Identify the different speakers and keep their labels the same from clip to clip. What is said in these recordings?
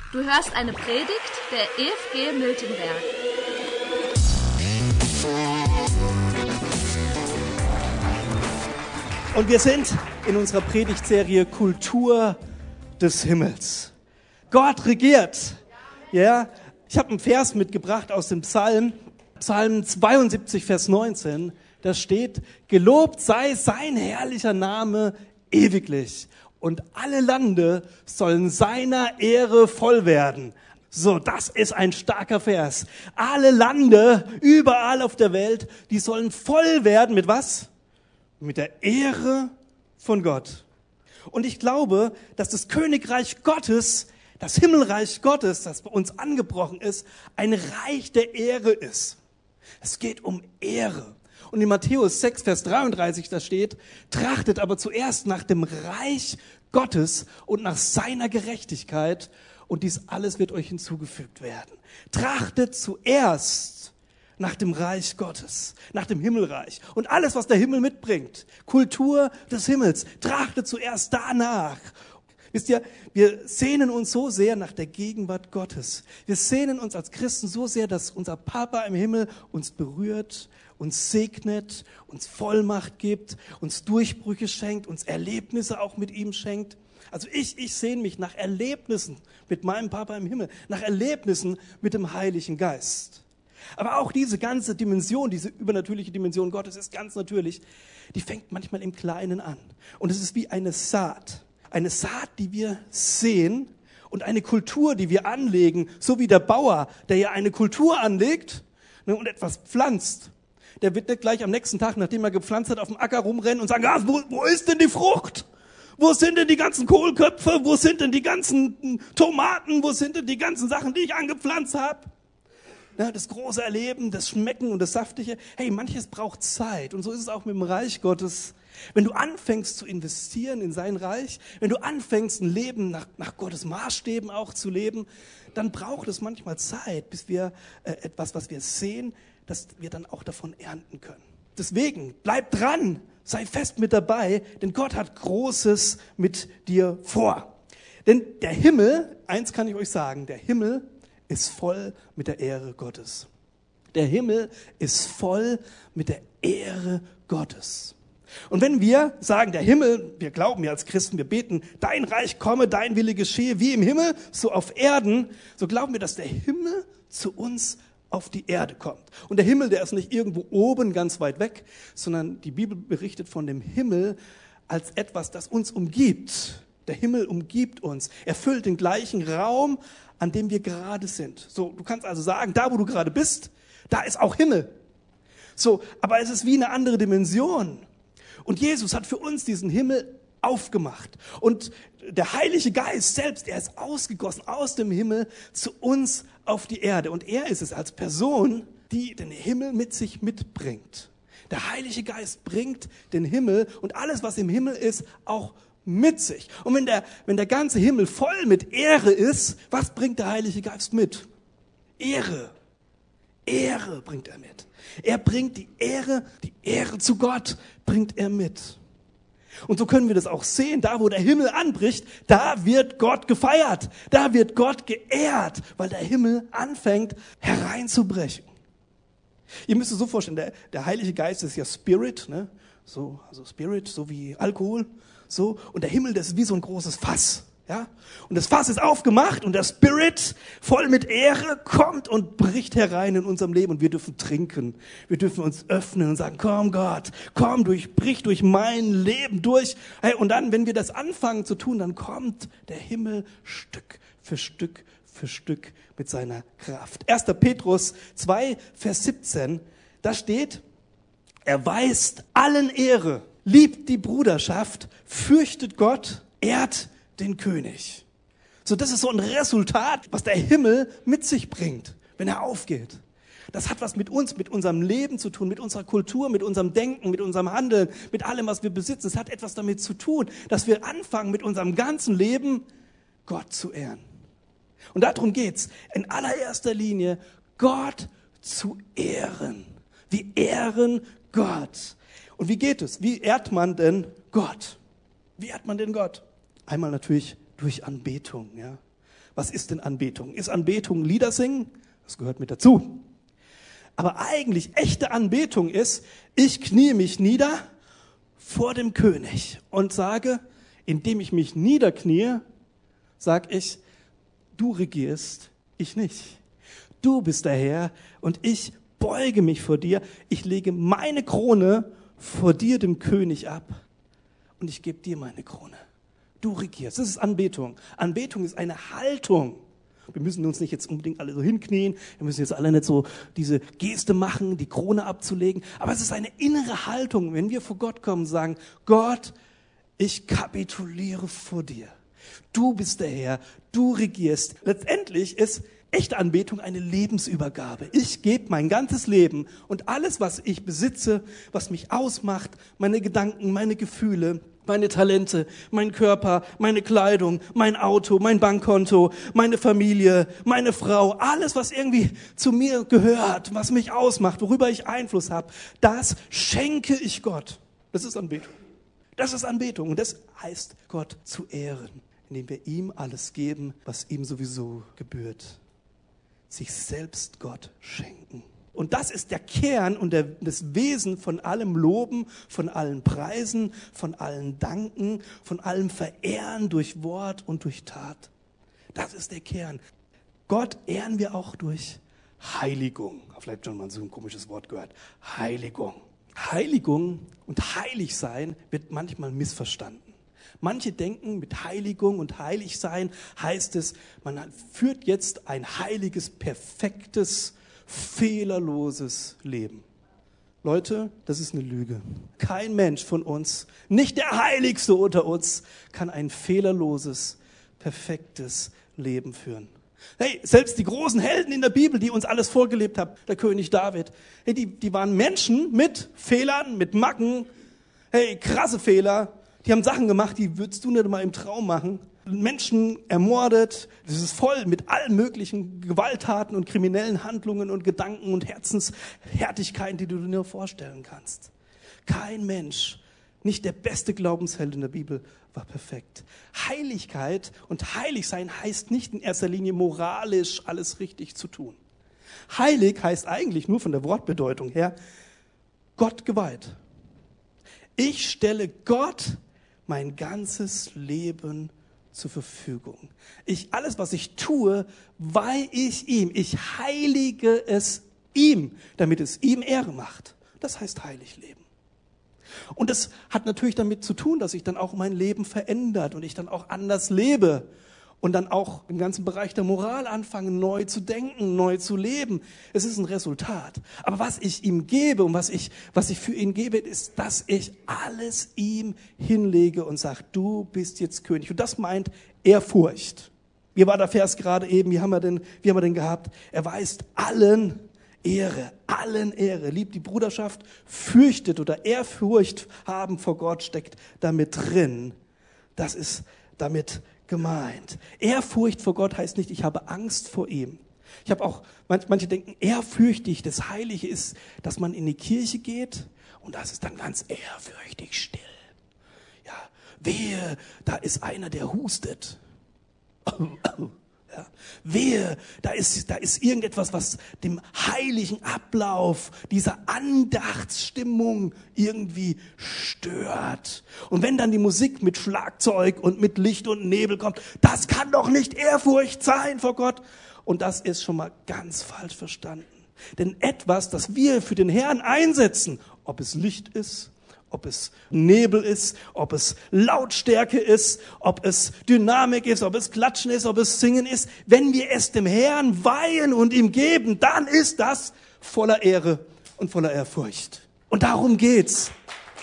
Speaker 1: Du hörst eine Predigt der EFG Miltenberg.
Speaker 2: Und wir sind in unserer Predigtserie Kultur des Himmels. Gott regiert. Ja, ich habe einen Vers mitgebracht aus dem Psalm 72, Vers 19. Da steht: Gelobt sei sein herrlicher Name ewiglich. Und alle Lande sollen seiner Ehre voll werden. So, das ist ein starker Vers. Alle Lande, überall auf der Welt, die sollen voll werden mit was? Mit der Ehre von Gott. Und ich glaube, dass das Königreich Gottes, das Himmelreich Gottes, das bei uns angebrochen ist, ein Reich der Ehre ist. Es geht um Ehre. Und in Matthäus 6, Vers 33, da steht: Trachtet aber zuerst nach dem Reich Gottes und nach seiner Gerechtigkeit, und dies alles wird euch hinzugefügt werden. Trachtet zuerst nach dem Reich Gottes, nach dem Himmelreich und alles, was der Himmel mitbringt. Kultur des Himmels. Trachtet zuerst danach. Wisst ihr, wir sehnen uns so sehr nach der Gegenwart Gottes. Wir sehnen uns als Christen so sehr, dass unser Papa im Himmel uns berührt, uns segnet, uns Vollmacht gibt, uns Durchbrüche schenkt, uns Erlebnisse auch mit ihm schenkt. Also ich sehne mich nach Erlebnissen mit meinem Papa im Himmel, nach Erlebnissen mit dem Heiligen Geist. Aber auch diese ganze Dimension, diese übernatürliche Dimension Gottes ist ganz natürlich, die fängt manchmal im Kleinen an. Und es ist wie eine Saat, die wir sehen, und eine Kultur, die wir anlegen, so wie der Bauer, der ja eine Kultur anlegt und etwas pflanzt. Der wird nicht gleich am nächsten Tag, nachdem er gepflanzt hat, auf dem Acker rumrennen und sagen: wo ist denn die Frucht? Wo sind denn die ganzen Kohlköpfe? Wo sind denn die ganzen Tomaten? Wo sind denn die ganzen Sachen, die ich angepflanzt habe? Ja, das große Erleben, das Schmecken und das Saftige. Hey, manches braucht Zeit. Und so ist es auch mit dem Reich Gottes. Wenn du anfängst zu investieren in sein Reich, wenn du anfängst, ein Leben nach Gottes Maßstäben auch zu leben, dann braucht es manchmal Zeit, bis wir etwas, was wir sehen, dass wir dann auch davon ernten können. Deswegen, bleib dran, sei fest mit dabei, denn Gott hat Großes mit dir vor. Denn der Himmel, eins kann ich euch sagen, der Himmel ist voll mit der Ehre Gottes. Der Himmel ist voll mit der Ehre Gottes. Und wenn wir sagen, der Himmel, wir glauben ja als Christen, wir beten: Dein Reich komme, dein Wille geschehe, wie im Himmel, so auf Erden, so glauben wir, dass der Himmel zu uns auf die Erde kommt. Und der Himmel, der ist nicht irgendwo oben ganz weit weg, sondern die Bibel berichtet von dem Himmel als etwas, das uns umgibt. Der Himmel umgibt uns. Er füllt den gleichen Raum, an dem wir gerade sind. So, du kannst also sagen, da wo du gerade bist, da ist auch Himmel. So, aber es ist wie eine andere Dimension. Und Jesus hat für uns diesen Himmel aufgemacht. Und der Heilige Geist selbst, er ist ausgegossen aus dem Himmel zu uns auf die Erde. Und er ist es als Person, die den Himmel mit sich mitbringt. Der Heilige Geist bringt den Himmel und alles, was im Himmel ist, auch mit sich. Und wenn der ganze Himmel voll mit Ehre ist, was bringt der Heilige Geist mit? Ehre. Ehre bringt er mit. Er bringt die Ehre zu Gott bringt er mit. Und so können wir das auch sehen, da wo der Himmel anbricht, da wird Gott gefeiert, da wird Gott geehrt, weil der Himmel anfängt hereinzubrechen. Ihr müsst es so vorstellen, der Heilige Geist ist ja Spirit, ne? Also Spirit, so wie Alkohol, so. Und der Himmel, das ist wie so ein großes Fass. Ja? Und das Fass ist aufgemacht und der Spirit voll mit Ehre kommt und bricht herein in unserem Leben und wir dürfen trinken. Wir dürfen uns öffnen und sagen: Komm Gott, komm, brich durch mein Leben durch. Hey, und dann, wenn wir das anfangen zu tun, dann kommt der Himmel Stück für Stück für Stück mit seiner Kraft. 1. Petrus 2, Vers 17, da steht: Erweist allen Ehre, liebt die Bruderschaft, fürchtet Gott, ehrt den König. So, das ist so ein Resultat, was der Himmel mit sich bringt, wenn er aufgeht. Das hat was mit uns, mit unserem Leben zu tun, mit unserer Kultur, mit unserem Denken, mit unserem Handeln, mit allem, was wir besitzen. Es hat etwas damit zu tun, dass wir anfangen, mit unserem ganzen Leben Gott zu ehren. Und darum geht's in allererster Linie, Gott zu ehren. Wir ehren Gott. Und wie geht es? Wie ehrt man denn Gott? Wie ehrt man denn Gott? Einmal natürlich durch Anbetung, ja. Was ist denn Anbetung? Ist Anbetung Lieder singen? Das gehört mit dazu. Aber eigentlich echte Anbetung ist, ich knie mich nieder vor dem König und sage, indem ich mich niederknie, sage ich, du regierst, ich nicht. Du bist der Herr und ich beuge mich vor dir. Ich lege meine Krone vor dir, dem König, ab und ich gebe dir meine Krone. Du regierst. Das ist Anbetung. Anbetung ist eine Haltung. Wir müssen uns nicht jetzt unbedingt alle so hinknien. Wir müssen jetzt alle nicht so diese Geste machen, die Krone abzulegen. Aber es ist eine innere Haltung, wenn wir vor Gott kommen und sagen, Gott, ich kapituliere vor dir. Du bist der Herr, du regierst. Letztendlich ist echte Anbetung eine Lebensübergabe. Ich gebe mein ganzes Leben und alles, was ich besitze, was mich ausmacht, meine Gedanken, meine Gefühle, meine Talente, mein Körper, meine Kleidung, mein Auto, mein Bankkonto, meine Familie, meine Frau, alles, was irgendwie zu mir gehört, was mich ausmacht, worüber ich Einfluss habe, das schenke ich Gott. Das ist Anbetung. Das ist Anbetung und das heißt, Gott zu ehren, indem wir ihm alles geben, was ihm sowieso gebührt. Sich selbst Gott schenken. Und das ist der Kern und das Wesen von allem Loben, von allen Preisen, von allen Danken, von allem Verehren durch Wort und durch Tat. Das ist der Kern. Gott ehren wir auch durch Heiligung. Vielleicht schon mal so ein komisches Wort gehört. Heiligung. Heiligung und Heiligsein wird manchmal missverstanden. Manche denken, mit Heiligung und Heiligsein heißt es, man führt jetzt ein heiliges, perfektes, fehlerloses Leben. Leute, das ist eine Lüge. Kein Mensch von uns, nicht der Heiligste unter uns, kann ein fehlerloses, perfektes Leben führen. Hey, selbst die großen Helden in der Bibel, die uns alles vorgelebt haben, der König David, hey, die waren Menschen mit Fehlern, mit Macken, hey, krasse Fehler. Die haben Sachen gemacht, die würdest du nicht mal im Traum machen. Menschen ermordet, das ist voll mit allen möglichen Gewalttaten und kriminellen Handlungen und Gedanken und Herzenshärtigkeiten, die du dir nur vorstellen kannst. Kein Mensch, nicht der beste Glaubensheld in der Bibel, war perfekt. Heiligkeit und Heiligsein heißt nicht in erster Linie moralisch alles richtig zu tun. Heilig heißt eigentlich nur von der Wortbedeutung her Gott geweiht. Ich stelle Gott mein ganzes Leben zur Verfügung. Alles, was ich tue, weihe ich ihm. Ich heilige es ihm, damit es ihm Ehre macht. Das heißt heilig leben. Und das hat natürlich damit zu tun, dass sich dann auch mein Leben verändert und ich dann auch anders lebe. Und dann auch im ganzen Bereich der Moral anfangen, neu zu denken, neu zu leben. Es ist ein Resultat. Aber was ich ihm gebe und was ich für ihn gebe, ist, dass ich alles ihm hinlege und sage, du bist jetzt König. Und das meint Ehrfurcht. Wie war der Vers gerade eben? Wie haben wir denn gehabt? Er weist allen Ehre, liebt die Bruderschaft, fürchtet oder Ehrfurcht haben vor Gott steckt damit drin. Das ist damit gemeint. Ehrfurcht vor Gott heißt nicht, ich habe Angst vor ihm. Ich habe auch, manche denken, ehrfürchtig, das Heilige ist, dass man in die Kirche geht und das ist dann ganz ehrfürchtig still. Ja, wehe, da ist einer, der hustet. Ja, wehe, da ist irgendetwas, was dem heiligen Ablauf, dieser Andachtsstimmung irgendwie stört. Und wenn dann die Musik mit Schlagzeug und mit Licht und Nebel kommt, das kann doch nicht Ehrfurcht sein vor Gott. Und das ist schon mal ganz falsch verstanden. Denn etwas, das wir für den Herrn einsetzen, ob es Licht ist, ob es Nebel ist, ob es Lautstärke ist, ob es Dynamik ist, ob es Klatschen ist, ob es Singen ist. Wenn wir es dem Herrn weihen und ihm geben, dann ist das voller Ehre und voller Ehrfurcht. Und darum geht's.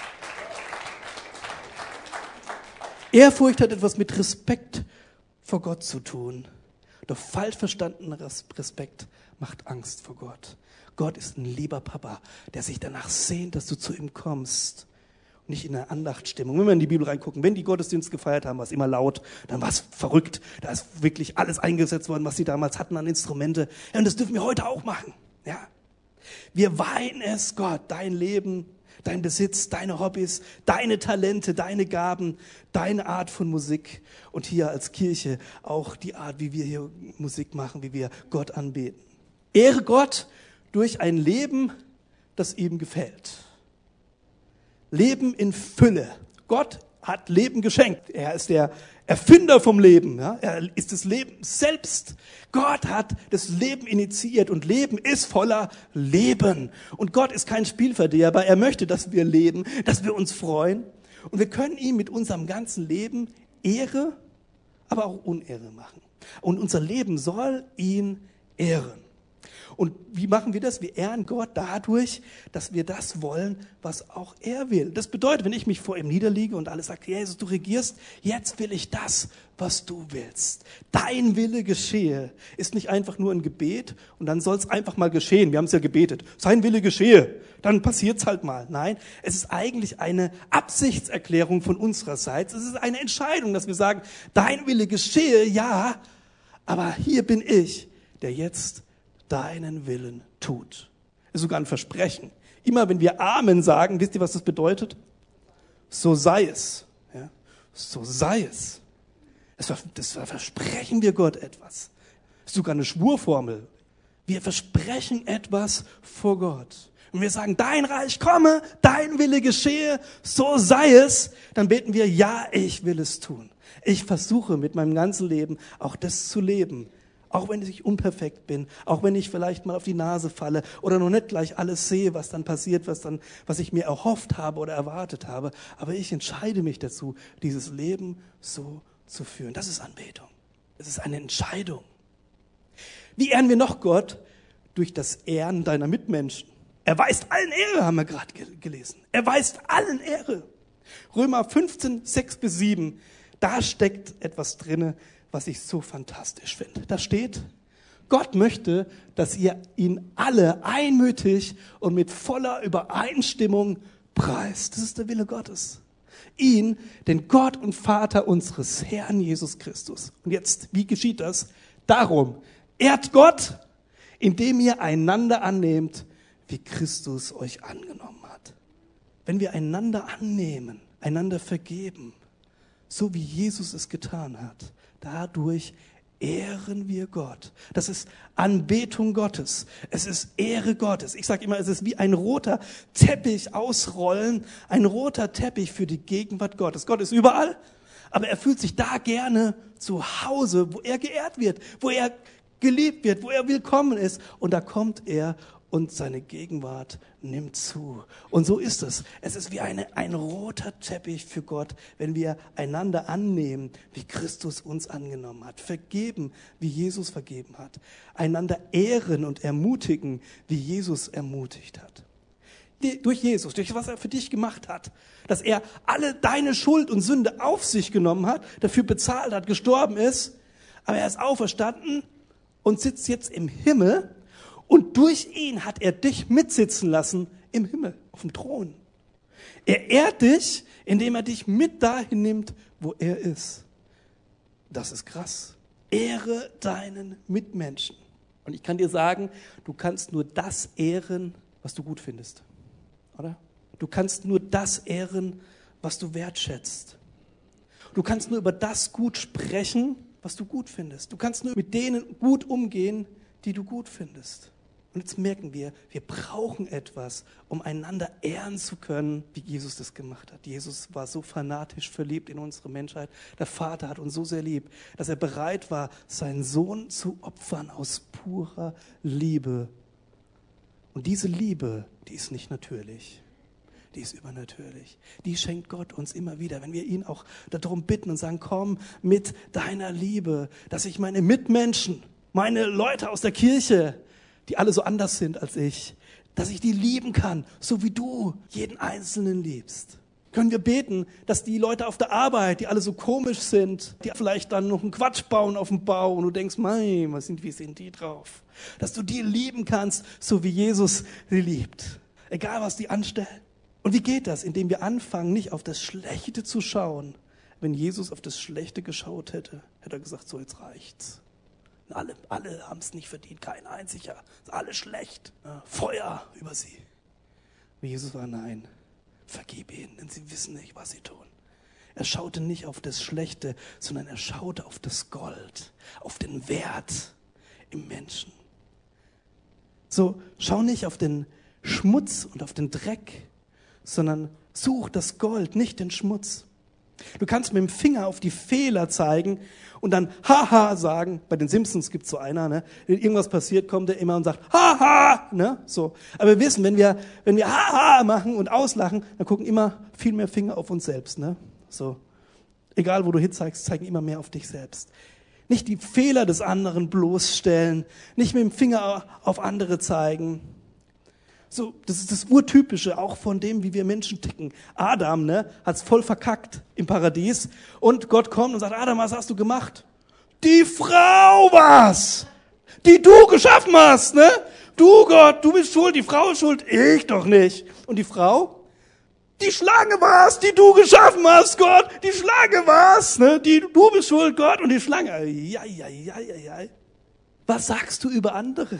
Speaker 2: Ehrfurcht hat etwas mit Respekt vor Gott zu tun. Doch falsch verstandener Respekt macht Angst vor Gott. Gott ist ein lieber Papa, der sich danach sehnt, dass du zu ihm kommst. Nicht in einer Andachtstimmung. Wenn wir in die Bibel reingucken, wenn die Gottesdienst gefeiert haben, war es immer laut, dann war es verrückt. Da ist wirklich alles eingesetzt worden, was sie damals hatten an Instrumente. Ja, und das dürfen wir heute auch machen. Ja. Wir weihen es Gott, dein Leben, dein Besitz, deine Hobbys, deine Talente, deine Gaben, deine Art von Musik und hier als Kirche auch die Art, wie wir hier Musik machen, wie wir Gott anbeten. Ehre Gott durch ein Leben, das ihm gefällt. Leben in Fülle. Gott hat Leben geschenkt. Er ist der Erfinder vom Leben. Ja? Er ist das Leben selbst. Gott hat das Leben initiiert und Leben ist voller Leben. Und Gott ist kein Spielverderber. Er möchte, dass wir leben, dass wir uns freuen. Und wir können ihm mit unserem ganzen Leben Ehre, aber auch Unehre machen. Und unser Leben soll ihn ehren. Und wie machen wir das? Wir ehren Gott dadurch, dass wir das wollen, was auch er will. Das bedeutet, wenn ich mich vor ihm niederliege und alles sagt, Jesus, du regierst, jetzt will ich das, was du willst. Dein Wille geschehe, ist nicht einfach nur ein Gebet und dann soll es einfach mal geschehen. Wir haben es ja gebetet. Sein Wille geschehe, dann passiert's halt mal. Nein, es ist eigentlich eine Absichtserklärung von unsererseits. Es ist eine Entscheidung, dass wir sagen, dein Wille geschehe, ja, aber hier bin ich, der jetzt deinen Willen tut. Das ist sogar ein Versprechen. Immer wenn wir Amen sagen, wisst ihr, was das bedeutet? So sei es. Ja? So sei es. Das versprechen wir Gott etwas. Das ist sogar eine Schwurformel. Wir versprechen etwas vor Gott. Und wir sagen, dein Reich komme, dein Wille geschehe, so sei es. Dann beten wir, ja, ich will es tun. Ich versuche mit meinem ganzen Leben auch das zu leben. Auch wenn ich unperfekt bin, auch wenn ich vielleicht mal auf die Nase falle oder noch nicht gleich alles sehe, was dann passiert, was ich mir erhofft habe oder erwartet habe. Aber ich entscheide mich dazu, dieses Leben so zu führen. Das ist Anbetung. Es ist eine Entscheidung. Wie ehren wir noch Gott? Durch das Ehren deiner Mitmenschen. Erweist allen Ehre, haben wir gerade gelesen. Erweist allen Ehre. Römer 15, 6-7, da steckt etwas drinne, was ich so fantastisch finde. Da steht, Gott möchte, dass ihr ihn alle einmütig und mit voller Übereinstimmung preist. Das ist der Wille Gottes. Ihn, den Gott und Vater unseres Herrn Jesus Christus. Und jetzt, wie geschieht das? Darum, ehrt Gott, indem ihr einander annehmt, wie Christus euch angenommen hat. Wenn wir einander annehmen, einander vergeben, so wie Jesus es getan hat, dadurch ehren wir Gott. Das ist Anbetung Gottes. Es ist Ehre Gottes. Ich sage immer, es ist wie ein roter Teppich ausrollen, ein roter Teppich für die Gegenwart Gottes. Gott ist überall, aber er fühlt sich da gerne zu Hause, wo er geehrt wird, wo er geliebt wird, wo er willkommen ist. Und da kommt er und seine Gegenwart nimmt zu. Und so ist es. Es ist wie ein roter Teppich für Gott, wenn wir einander annehmen, wie Christus uns angenommen hat. Vergeben, wie Jesus vergeben hat. Einander ehren und ermutigen, wie Jesus ermutigt hat. Durch Jesus, durch was er für dich gemacht hat. Dass er alle deine Schuld und Sünde auf sich genommen hat, dafür bezahlt hat, gestorben ist. Aber er ist auferstanden und sitzt jetzt im Himmel. Und durch ihn hat er dich mitsitzen lassen im Himmel, auf dem Thron. Er ehrt dich, indem er dich mit dahin nimmt, wo er ist. Das ist krass. Ehre deinen Mitmenschen. Und ich kann dir sagen, du kannst nur das ehren, was du gut findest. Oder? Du kannst nur das ehren, was du wertschätzt. Du kannst nur über das gut sprechen, was du gut findest. Du kannst nur mit denen gut umgehen, die du gut findest. Und jetzt merken wir brauchen etwas, um einander ehren zu können, wie Jesus das gemacht hat. Jesus war so fanatisch verliebt in unsere Menschheit. Der Vater hat uns so sehr lieb, dass er bereit war, seinen Sohn zu opfern aus purer Liebe. Und diese Liebe, die ist nicht natürlich. Die ist übernatürlich. Die schenkt Gott uns immer wieder, wenn wir ihn auch darum bitten und sagen, komm mit deiner Liebe, dass ich meine Mitmenschen, meine Leute aus der Kirche, die alle so anders sind als ich, dass ich die lieben kann, so wie du jeden Einzelnen liebst. Können wir beten, dass die Leute auf der Arbeit, die alle so komisch sind, die vielleicht dann noch einen Quatsch bauen auf dem Bau und du denkst, mein, wie sind die drauf? Dass du die lieben kannst, so wie Jesus sie liebt. Egal, was die anstellen. Und wie geht das? Indem wir anfangen, nicht auf das Schlechte zu schauen. Wenn Jesus auf das Schlechte geschaut hätte, hätte er gesagt, so jetzt reicht's. Alle haben es nicht verdient, kein einziger. Ist alles schlecht. Ja, Feuer über sie. Aber Jesus war nein. vergib ihnen, denn sie wissen nicht, was sie tun. Er schaute nicht auf das Schlechte, sondern er schaute auf das Gold, auf den Wert im Menschen. So, schau nicht auf den Schmutz und auf den Dreck, sondern such das Gold, nicht den Schmutz. Du kannst mit dem Finger auf die Fehler zeigen und dann Haha sagen. Bei den Simpsons gibt's so einer, ne? Wenn irgendwas passiert, kommt er immer und sagt Haha, ne? So. Aber wir wissen, wenn wir Haha machen und auslachen, dann gucken immer viel mehr Finger auf uns selbst, ne? So. Egal, wo du hinzeigst, zeigen immer mehr auf dich selbst. Nicht die Fehler des anderen bloßstellen, nicht mit dem Finger auf andere zeigen. So, das ist das Urtypische auch von dem, wie wir Menschen ticken. Adam, ne, hat's voll verkackt im Paradies und Gott kommt und sagt, Adam, was hast du gemacht? Die Frau war's, die du geschaffen hast, ne? Du Gott, du bist schuld, die Frau ist schuld, ich doch nicht. Und die Frau? Die Schlange war's, die du geschaffen hast, Gott, die Schlange war's, ne? Du bist schuld, Gott, und die Schlange. Ei. Was sagst du über andere?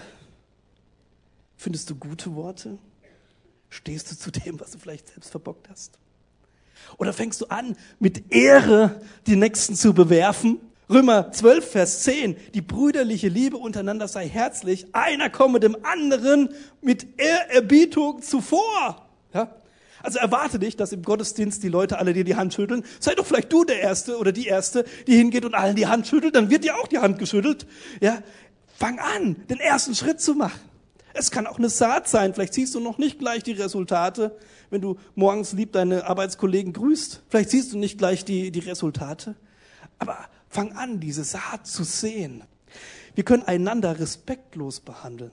Speaker 2: Findest du gute Worte? Stehst du zu dem, was du vielleicht selbst verbockt hast? Oder fängst du an, mit Ehre die Nächsten zu bewerfen? Römer 12, Vers 10. Die brüderliche Liebe untereinander sei herzlich. Einer komme dem anderen mit Ehrerbietung zuvor. Ja? Also erwarte nicht, dass im Gottesdienst die Leute alle dir die Hand schütteln. Sei doch vielleicht du der Erste oder die Erste, die hingeht und allen die Hand schüttelt. Dann wird dir auch die Hand geschüttelt. Ja? Fang an, den ersten Schritt zu machen. Es kann auch eine Saat sein. Vielleicht siehst du noch nicht gleich die Resultate, wenn du morgens lieb deine Arbeitskollegen grüßt. Vielleicht siehst du nicht gleich die Resultate. Aber fang an, diese Saat zu sehen. Wir können einander respektlos behandeln.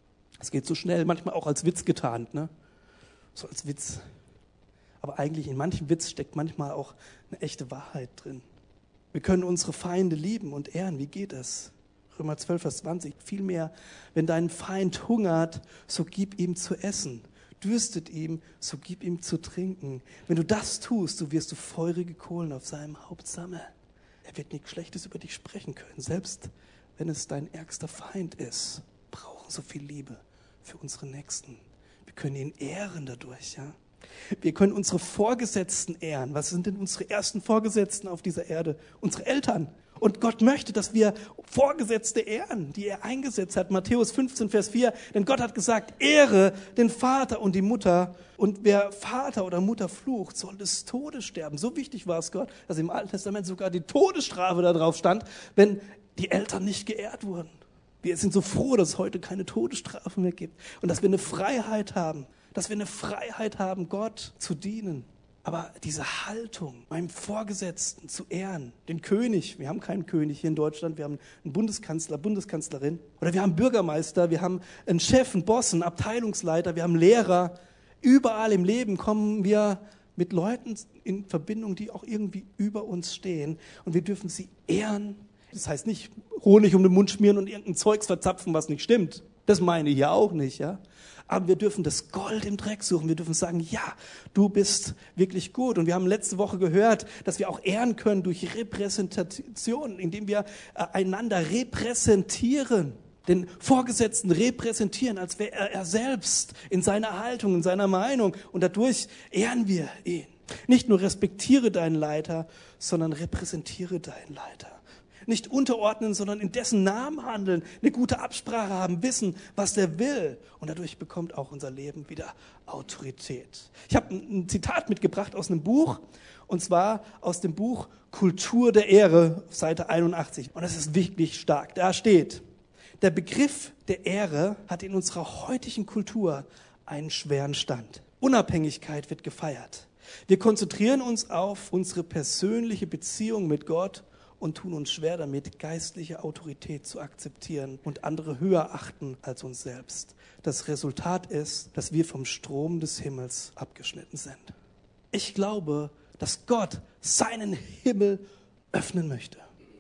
Speaker 2: Es geht so schnell, manchmal auch als Witz getarnt, ne? So als Witz. Aber eigentlich in manchem Witz steckt manchmal auch eine echte Wahrheit drin. Wir können unsere Feinde lieben und ehren. Wie geht das? Römer 12, Vers 20. Vielmehr, wenn dein Feind hungert, so gib ihm zu essen. Dürstet ihm, so gib ihm zu trinken. Wenn du das tust, so wirst du feurige Kohlen auf seinem Haupt sammeln. Er wird nichts Schlechtes über dich sprechen können, selbst wenn es dein ärgster Feind ist. Wir brauchen so viel Liebe für unsere Nächsten. Wir können ihn ehren dadurch, ja. Wir können unsere Vorgesetzten ehren. Was sind denn unsere ersten Vorgesetzten auf dieser Erde? Unsere Eltern. Und Gott möchte, dass wir Vorgesetzte ehren, die er eingesetzt hat. Matthäus 15, Vers 4. Denn Gott hat gesagt, ehre den Vater und die Mutter. Und wer Vater oder Mutter flucht, soll des Todes sterben. So wichtig war es Gott, dass im Alten Testament sogar die Todesstrafe da drauf stand, wenn die Eltern nicht geehrt wurden. Wir sind so froh, dass es heute keine Todesstrafe mehr gibt. Und dass wir eine Freiheit haben. Dass wir eine Freiheit haben, Gott zu dienen. Aber diese Haltung, meinem Vorgesetzten zu ehren, den König, wir haben keinen König hier in Deutschland, wir haben einen Bundeskanzler, Bundeskanzlerin, oder wir haben Bürgermeister, wir haben einen Chef, einen Boss, einen Abteilungsleiter, wir haben Lehrer. Überall im Leben kommen wir mit Leuten in Verbindung, die auch irgendwie über uns stehen. Und wir dürfen sie ehren. Das heißt nicht Honig um den Mund schmieren und irgendein Zeugs verzapfen, was nicht stimmt. Das meine ich ja auch nicht, ja. Aber wir dürfen das Gold im Dreck suchen. Wir dürfen sagen, ja, du bist wirklich gut. Und wir haben letzte Woche gehört, dass wir auch ehren können durch Repräsentation, indem wir einander repräsentieren. Den Vorgesetzten repräsentieren, als wäre er selbst in seiner Haltung, in seiner Meinung. Und dadurch ehren wir ihn. Nicht nur respektiere deinen Leiter, sondern repräsentiere deinen Leiter. Nicht unterordnen, sondern in dessen Namen handeln, eine gute Absprache haben, wissen, was er will. Und dadurch bekommt auch unser Leben wieder Autorität. Ich habe ein Zitat mitgebracht aus einem Buch, und zwar aus dem Buch Kultur der Ehre, Seite 81. Und das ist wirklich stark. Da steht, der Begriff der Ehre hat in unserer heutigen Kultur einen schweren Stand. Unabhängigkeit wird gefeiert. Wir konzentrieren uns auf unsere persönliche Beziehung mit Gott und tun uns schwer damit, geistliche Autorität zu akzeptieren und andere höher achten als uns selbst. Das Resultat ist, dass wir vom Strom des Himmels abgeschnitten sind. Ich glaube, dass Gott seinen Himmel öffnen möchte.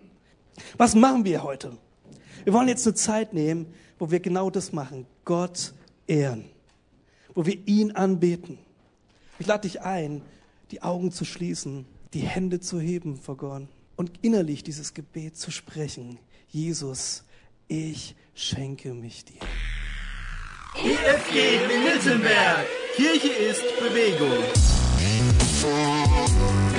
Speaker 2: Was machen wir heute? Wir wollen jetzt eine Zeit nehmen, wo wir genau das machen, Gott ehren, wo wir ihn anbeten. Ich lade dich ein, die Augen zu schließen, die Hände zu heben vor Gott. Und innerlich dieses Gebet zu sprechen. Jesus, ich schenke mich dir.
Speaker 3: EFG Miltenberg. Kirche ist Bewegung.